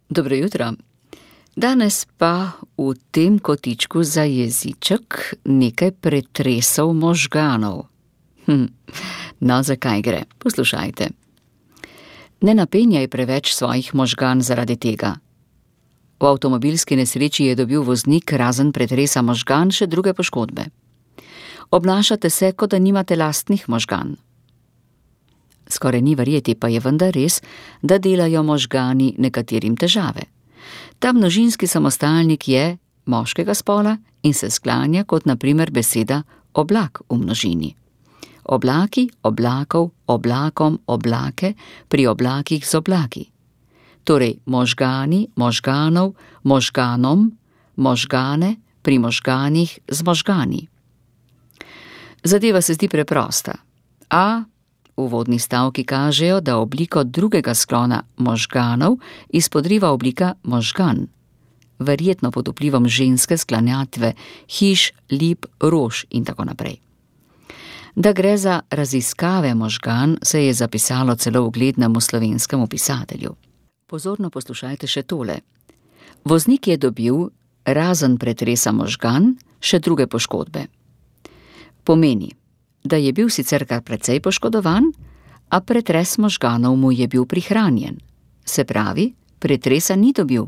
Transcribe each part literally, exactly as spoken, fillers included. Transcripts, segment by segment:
Dobro jutro. Danes pa v tem kotičku za jeziček nekaj pretresov možganov. Hm, no, zakaj gre? Poslušajte. Ne napenjaj preveč svojih možgan zaradi tega. V avtomobilski nesreči je dobil voznik razen pretresa možgan še druge poškodbe. Obnašate se, kot da nimate lastnih možgan. Skoraj ni verjeti, pa je vendar res, da delajo možgani nekaterim težave. Ta množinski samostalnik je moškega spola in se sklanja kot na primer beseda oblak v množini. Oblaki, oblakov, oblakom, oblake, pri oblakih z oblaki. Torej možgani, možganov, možganom, možgane, pri možganih z možgani. Zadeva se zdi preprosta, a uvodni stavki kažejo, da obliko drugega sklona možganov izpodriva oblika možgan, verjetno pod vplivom ženske sklanjatve hiš, lip, rož in tako naprej. Da gre za raziskave možgan, se je zapisalo celo uglednemu slovenskemu pisatelju. Pozorno poslušajte še tole. Voznik je dobil, razen pretresa možgan, še druge poškodbe. Pomeni, da je bil sicer kar precej poškodovan, a pretres možganov mu je bil prihranjen. Se pravi, pretresa ni dobil.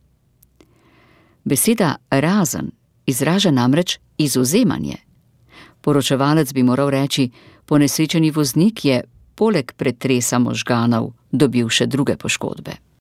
Beseda razen izraža namreč izvzemanje. Poročevalec bi moral reči, ponesrečeni voznik je poleg pretresa možganov dobil še druge poškodbe.